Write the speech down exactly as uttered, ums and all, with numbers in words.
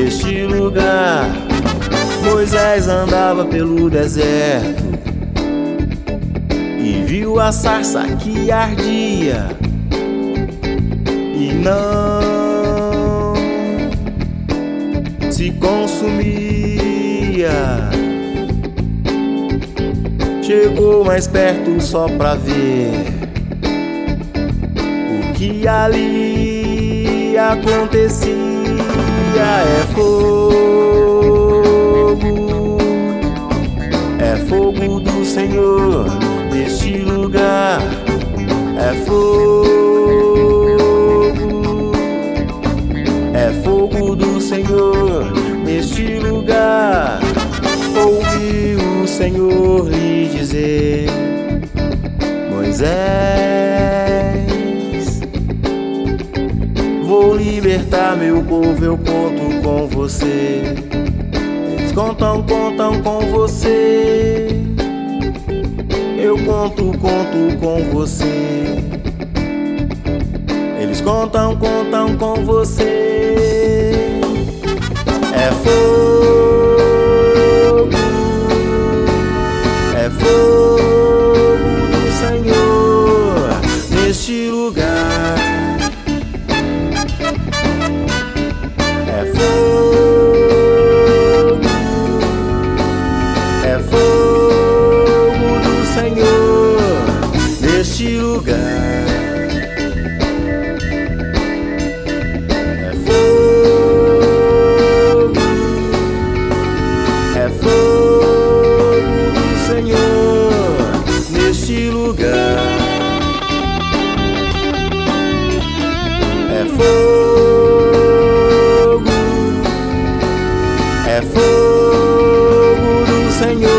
neste lugar. Moisés andava pelo deserto e viu a sarça que ardia e não se consumia. Chegou mais perto só pra ver o que ali acontecia. É fogo, é fogo do Senhor neste lugar. É fogo, é fogo do Senhor neste lugar. Ouvi o Senhor lhe dizer: Moisés, vou libertar meu povo, eu conto com você. Eles contam, contam com você. Eu conto, conto com você. Eles contam, contam com você. É fogo, é fogo do Senhor neste lugar. É fogo, é fogo do Senhor neste lugar. É fogo, é fogo do Senhor neste lugar. É fogo, é fogo do Senhor